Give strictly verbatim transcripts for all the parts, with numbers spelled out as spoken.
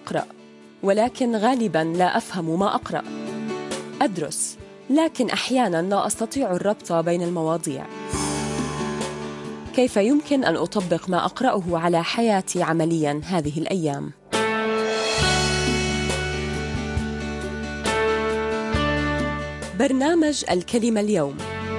أقرأ، ولكن غالباً لا أفهم ما أقرأ. أدرس، لكن أحياناً لا أستطيع الربط بين المواضيع. كيف يمكن أن أطبق ما أقرأه على حياتي عملياً هذه الأيام؟ برنامج الكلمة اليوم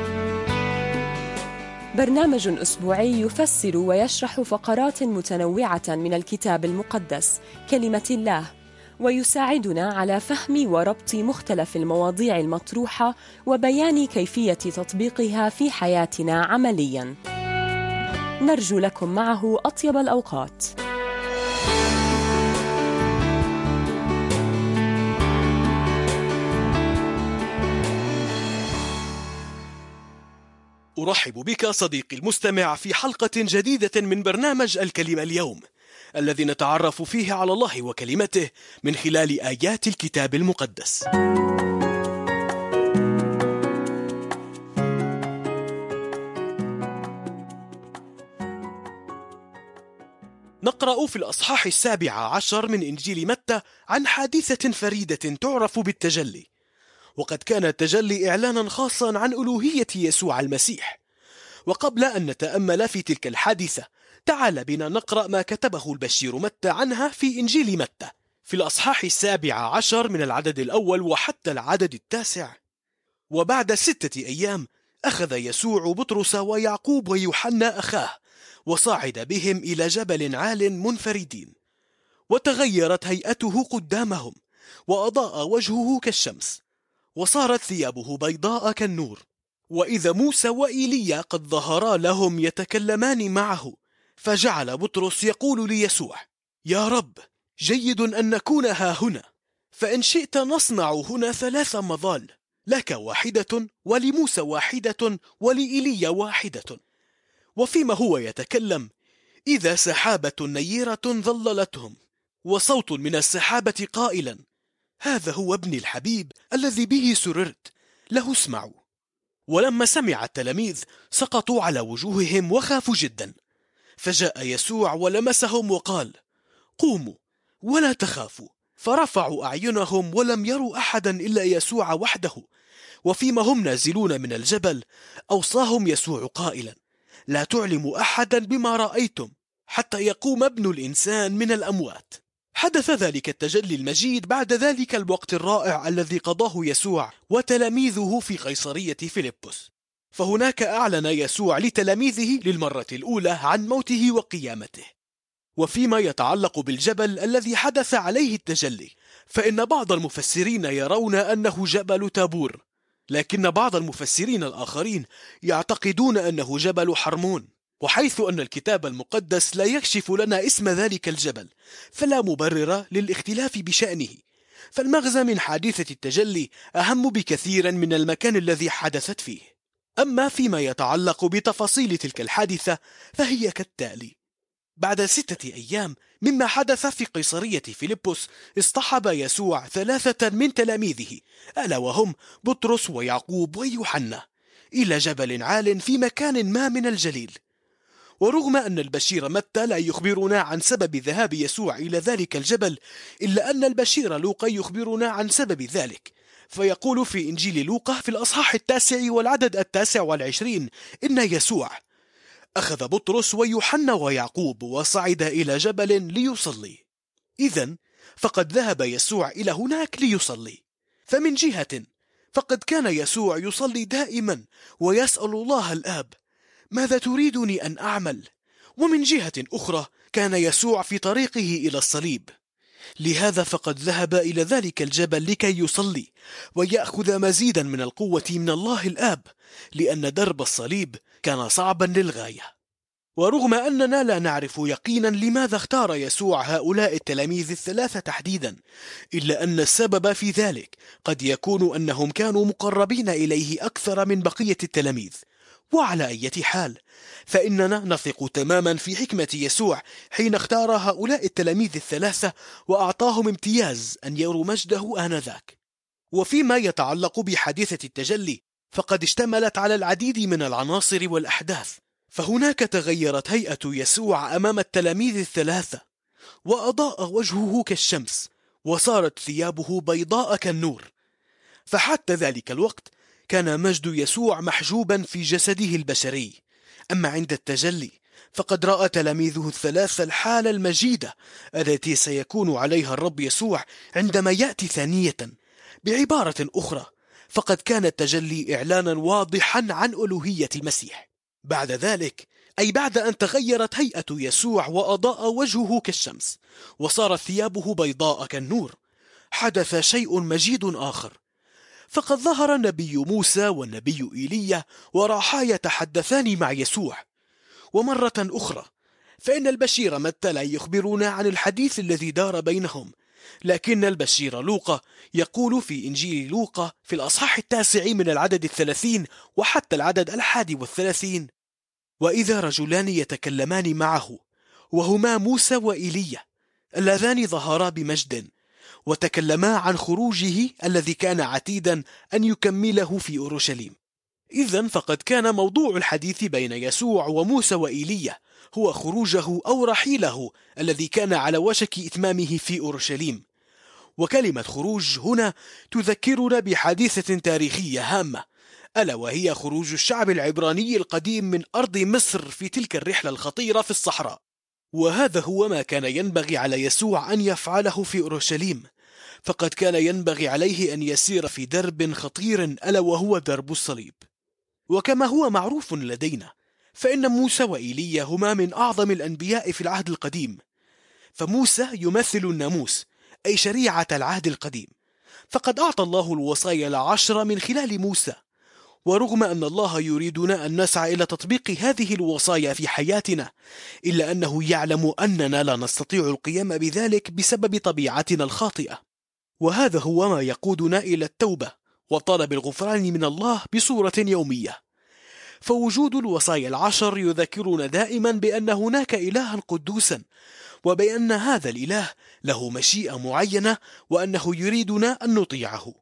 برنامج أسبوعي يفسر ويشرح فقرات متنوعة من الكتاب المقدس كلمة الله، ويساعدنا على فهم وربط مختلف المواضيع المطروحة وبيان كيفية تطبيقها في حياتنا عملياً. نرجو لكم معه أطيب الأوقات. أرحب بك صديقي المستمع في حلقة جديدة من برنامج الكلمة اليوم، الذي نتعرف فيه على الله وكلمته من خلال آيات الكتاب المقدس. نقرأ في الأصحاح السابع عشر من إنجيل متى عن حادثة فريدة تعرف بالتجلي، وقد كان التجلي إعلانا خاصا عن ألوهية يسوع المسيح. وقبل أن نتأمل في تلك الحادثة، تعال بنا نقرأ ما كتبه البشير متى عنها في إنجيل متى في الأصحاح السابع عشر من العدد الأول وحتى العدد التاسع. وبعد ستة أيام أخذ يسوع بطرس ويعقوب ويوحنا أخاه، وصعد بهم إلى جبل عال منفردين، وتغيرت هيئته قدامهم، وأضاء وجهه كالشمس، وصارت ثيابه بيضاء كالنور. وإذا موسى وإيليا قد ظهرا لهم يتكلمان معه، فجعل بطرس يقول ليسوع: يا رب، جيد أن نكون ها هنا، فإن شئت نصنع هنا ثلاث مظال، لك واحدة، ولموسى واحدة، ولإيليا واحدة. وفيما هو يتكلم، إذا سحابة نيرة ظللتهم، وصوت من السحابة قائلا: هذا هو ابني الحبيب الذي به سررت، له اسمعوا. ولما سمع التلاميذ سقطوا على وجوههم وخافوا جدا. فجاء يسوع ولمسهم وقال: قوموا ولا تخافوا. فرفعوا أعينهم ولم يروا أحدا إلا يسوع وحده. وفيما هم نازلون من الجبل أوصاهم يسوع قائلا: لا تعلموا أحدا بما رأيتم حتى يقوم ابن الإنسان من الأموات. حدث ذلك التجلي المجيد بعد ذلك الوقت الرائع الذي قضاه يسوع وتلاميذه في قيصرية فيلبس. فهناك أعلن يسوع لتلاميذه للمرة الأولى عن موته وقيامته. وفيما يتعلق بالجبل الذي حدث عليه التجلي، فإن بعض المفسرين يرون أنه جبل تابور، لكن بعض المفسرين الآخرين يعتقدون أنه جبل حرمون. وحيث أن الكتاب المقدس لا يكشف لنا اسم ذلك الجبل، فلا مبرر للاختلاف بشأنه، فالمغزى من حادثة التجلي أهم بكثير من المكان الذي حدثت فيه. أما فيما يتعلق بتفاصيل تلك الحادثة فهي كالتالي: بعد ستة أيام مما حدث في قيصرية فيلبس، اصطحب يسوع ثلاثة من تلاميذه، ألا وهم بطرس ويعقوب ويوحنا، إلى جبل عال في مكان ما من الجليل. ورغم أن البشير متى لا يخبرنا عن سبب ذهاب يسوع إلى ذلك الجبل، إلا أن البشير لوقا يخبرنا عن سبب ذلك، فيقول في إنجيل لوقا في الأصحاح التاسع والعدد التاسع والعشرين إن يسوع أخذ بطرس ويوحنا ويعقوب وصعد إلى جبل ليصلي. إذن فقد ذهب يسوع إلى هناك ليصلي. فمن جهة فقد كان يسوع يصلي دائما ويسأل الله الآب: ماذا تريدني أن أعمل؟ ومن جهة أخرى كان يسوع في طريقه إلى الصليب، لهذا فقد ذهب إلى ذلك الجبل لكي يصلي ويأخذ مزيدا من القوة من الله الآب، لأن درب الصليب كان صعبا للغاية. ورغم أننا لا نعرف يقينا لماذا اختار يسوع هؤلاء التلاميذ الثلاثة تحديدا، إلا أن السبب في ذلك قد يكون أنهم كانوا مقربين إليه أكثر من بقية التلاميذ. وعلى أي حال، فإننا نثق تماما في حكمة يسوع حين اختار هؤلاء التلاميذ الثلاثة وأعطاهم امتياز أن يروا مجده آنذاك. وفيما يتعلق بحادثة التجلي، فقد اشتملت على العديد من العناصر والأحداث. فهناك تغيرت هيئة يسوع أمام التلاميذ الثلاثة، وأضاء وجهه كالشمس، وصارت ثيابه بيضاء كالنور. فحتى ذلك الوقت كان مجد يسوع محجوبا في جسده البشري. أما عند التجلي فقد رأى تلاميذه الثلاثة الحالة المجيدة التي سيكون عليها الرب يسوع عندما يأتي ثانية. بعبارة أخرى، فقد كان التجلي إعلانا واضحا عن ألوهية المسيح. بعد ذلك، أي بعد أن تغيرت هيئة يسوع وأضاء وجهه كالشمس وصارت ثيابه بيضاء كالنور، حدث شيء مجيد آخر. فقد ظهر النبي موسى والنبي إيليا وراحا يتحدثان مع يسوع. ومرة أخرى فإن البشير متى لا يخبرنا عن الحديث الذي دار بينهم، لكن البشير لوقا يقول في إنجيل لوقا في الأصحاح التاسع من العدد الثلاثين وحتى العدد الحادي والثلاثين: وإذا رجلان يتكلمان معه، وهما موسى وإيليا اللذان ظهرا بمجد، وتكلما عن خروجه الذي كان عتيدا أن يكمله في أورشليم. إذن فقد كان موضوع الحديث بين يسوع وموسى وإيليا هو خروجه أو رحيله الذي كان على وشك إتمامه في أورشليم. وكلمة خروج هنا تذكرنا بحادثة تاريخية هامة، ألا وهي خروج الشعب العبراني القديم من أرض مصر في تلك الرحلة الخطيرة في الصحراء. وهذا هو ما كان ينبغي على يسوع أن يفعله في أورشليم، فقد كان ينبغي عليه أن يسير في درب خطير ألا وهو درب الصليب. وكما هو معروف لدينا، فإن موسى وإيليا هما من أعظم الأنبياء في العهد القديم. فموسى يمثل الناموس، أي شريعة العهد القديم، فقد أعطى الله الوصايا العشر من خلال موسى. ورغم أن الله يريدنا أن نسعى إلى تطبيق هذه الوصايا في حياتنا، إلا أنه يعلم أننا لا نستطيع القيام بذلك بسبب طبيعتنا الخاطئة. وهذا هو ما يقودنا إلى التوبة وطلب الغفران من الله بصورة يومية. فوجود الوصايا العشر يذكرنا دائما بأن هناك إلها قدوسا، وبأن هذا الإله له مشيئة معينة، وأنه يريدنا أن نطيعه.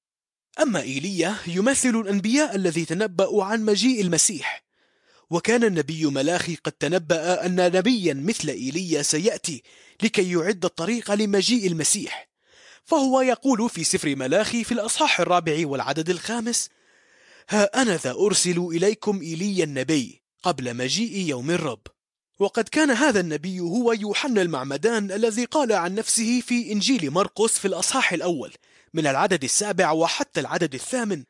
أما إيليا يمثل الأنبياء الذي تنبأوا عن مجيء المسيح، وكان النبي ملاخي قد تنبأ أن نبيا مثل إيليا سيأتي لكي يعد الطريق لمجيء المسيح. فهو يقول في سفر ملاخي في الأصحاح الرابع والعدد الخامس: ها أنا ذا أرسل إليكم إيليا النبي قبل مجيء يوم الرب. وقد كان هذا النبي هو يوحنا المعمدان الذي قال عن نفسه في إنجيل مرقس في الأصحاح الأول من العدد السابع وحتى العدد الثامن: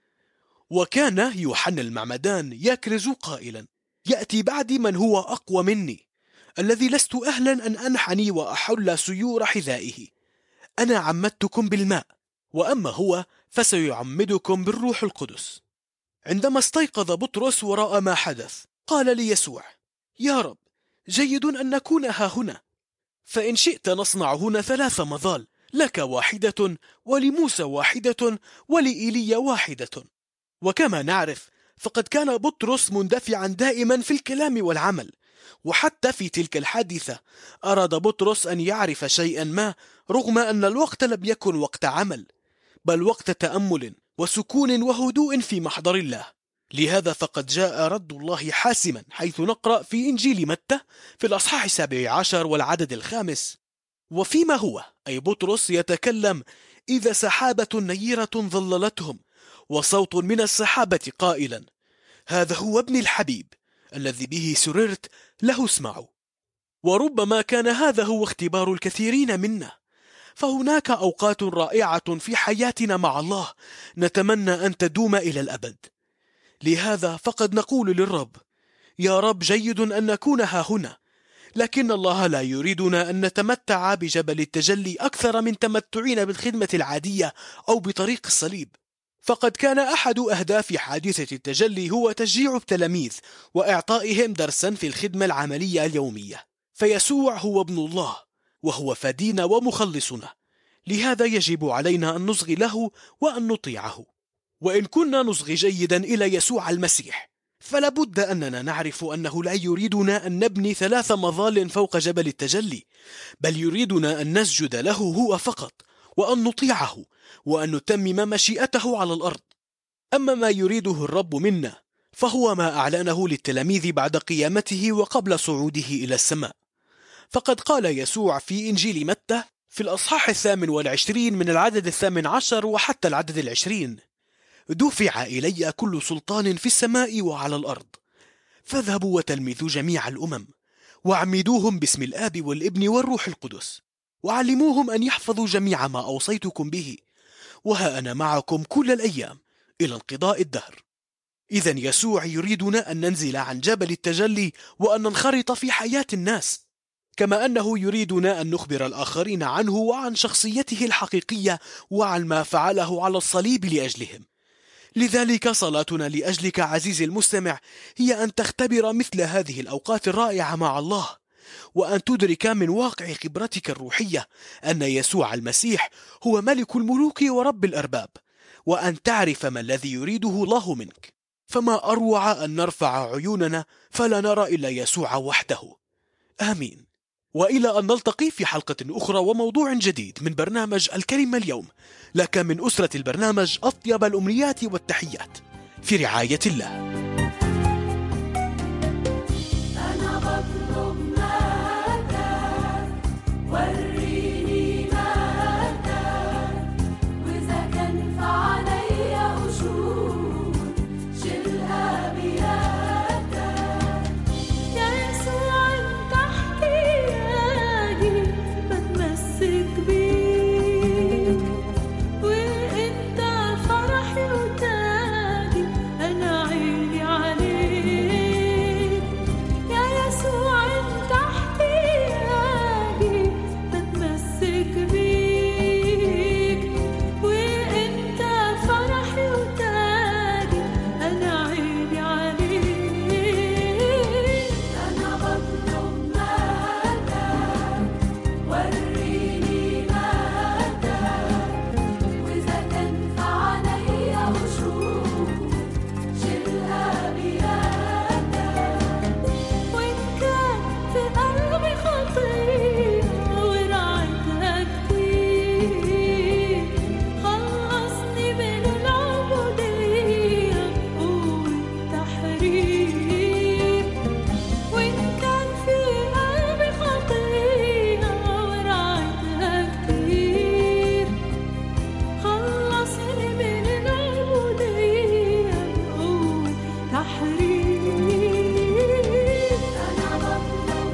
وكان يوحنا المعمدان يكرز قائلا: يأتي بعدي من هو أقوى مني، الذي لست أهلا أن أنحني وأحل سيور حذائه. أنا عمدتكم بالماء، وأما هو فسيعمدكم بالروح القدس. عندما استيقظ بطرس ورأى ما حدث، قال ليسوع: يا رب، جيد أن نكون ها هنا، فإن شئت نصنع هنا ثلاث مظال، لك واحدة، ولموسى واحدة، ولإيليا واحدة. وكما نعرف فقد كان بطرس مندفعا دائما في الكلام والعمل، وحتى في تلك الحادثة أراد بطرس أن يعرف شيئا ما، رغم أن الوقت لم يكن وقت عمل، بل وقت تأمل وسكون وهدوء في محضر الله. لهذا فقد جاء رد الله حاسما، حيث نقرأ في إنجيل متى في الأصحاح السابع عشر والعدد الخامس: وفيما هو أي بطرس يتكلم، إذا سحابة نيرة ظللتهم، وصوت من السحابة قائلا: هذا هو ابن الحبيب الذي به سررت، له اسمعوا. وربما كان هذا هو اختبار الكثيرين منا، فهناك أوقات رائعة في حياتنا مع الله نتمنى أن تدوم إلى الأبد. لهذا فقد نقول للرب: يا رب، جيد أن نكون ها هنا، لكن الله لا يريدنا أن نتمتع بجبل التجلي أكثر من تمتعنا بالخدمة العادية أو بطريق الصليب. فقد كان أحد أهداف حادثة التجلي هو تشجيع التلاميذ وإعطائهم درسا في الخدمة العملية اليومية. فيسوع هو ابن الله، وهو فدينا ومخلصنا، لهذا يجب علينا أن نصغي له وأن نطيعه. وإن كنا نصغي جيدا إلى يسوع المسيح، فلابد أننا نعرف أنه لا يريدنا أن نبني ثلاث مظال فوق جبل التجلي، بل يريدنا أن نسجد له هو فقط، وأن نطيعه، وأن نتمم مشيئته على الأرض. أما ما يريده الرب منا فهو ما أعلنه للتلاميذ بعد قيامته وقبل صعوده إلى السماء. فقد قال يسوع في إنجيل متى في الأصحاح الثامن والعشرين من العدد الثامن عشر وحتى العدد العشرين: دفع إلي كل سلطان في السماء وعلى الأرض، فاذهبوا وتلمذوا جميع الأمم وعمدوهم باسم الآب والابن والروح القدس، وعلموهم أن يحفظوا جميع ما أوصيتكم به، وها أنا معكم كل الأيام إلى انقضاء الدهر. إذن يسوع يريدنا أن ننزل عن جبل التجلي وأن ننخرط في حياة الناس، كما أنه يريدنا أن نخبر الآخرين عنه وعن شخصيته الحقيقية وعن ما فعله على الصليب لأجلهم. لذلك صلاتنا لأجلك عزيزي المستمع هي أن تختبر مثل هذه الأوقات الرائعة مع الله، وأن تدرك من واقع خبرتك الروحية أن يسوع المسيح هو ملك الملوك ورب الأرباب، وأن تعرف ما الذي يريده الله منك. فما أروع أن نرفع عيوننا فلا نرى إلا يسوع وحده. آمين. وإلى أن نلتقي في حلقة أخرى وموضوع جديد من برنامج الكلمة اليوم، لك من أسرة البرنامج أطيب الأمنيات والتحيات، في رعاية الله. أنا بطلب مجدك، وريني مجدك، وإذا كان فعليا قشور شيلها بيدك. يا يسوع أنت احتياجي، بتمسك بيك، وأنت فرحي وتاجي، أنا عيني عليك. يا يسوع أنت احتياجي، بتمسك بيك، وأنت فرحي وتاجي، أنا عيني عليك. أنا بطلب مجدك، وريني مجدك، وإذا كان فعليا قشور شيلها بيدك. وإن كان في قلبي خطية ورعتها كتير، خلصني من العبودية والتحرير. وإن كان في قلبي خطية ورعتها كتير، خلصني من العبودية والتحرير. أنا بطلب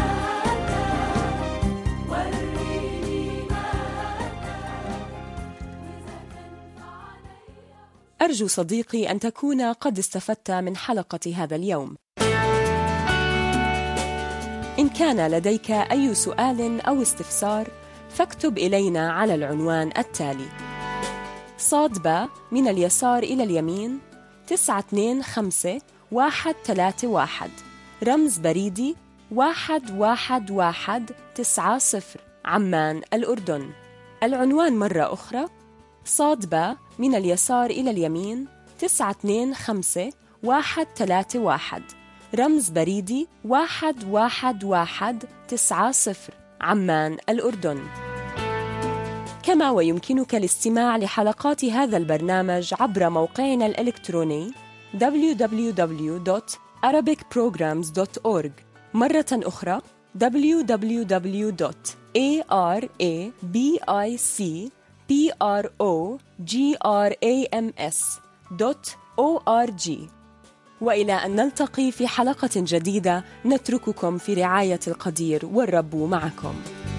مجدك، وريني مجدك، وإذا كان فعليا. أرجو صديقي أن تكون قد استفدت من حلقة هذا اليوم. إن كان لديك أي سؤال أو استفسار فاكتب إلينا على العنوان التالي: صاد باء من اليسار إلى اليمين تسعة اثنين خمسة واحد ثلاثة واحد، رمز بريدي واحد واحد واحد تسعة صفر، عمان الأردن. العنوان مرة أخرى: صاد باء من اليسار إلى اليمين تسعة اثنين خمسة واحد ثلاثة واحد، رمز بريدي واحد واحد واحد تسعة صفر، عمان الأردن. كما ويمكنك الاستماع لحلقات هذا البرنامج عبر موقعنا الإلكتروني دبليو دبليو دبليو دوت arabic programs دوت أورج، مرة أخرى دبليو دبليو دبليو دوت arabic programs دوت أورج. وإلى أن نلتقي في حلقة جديدة، نترككم في رعاية القدير، والرب معكم.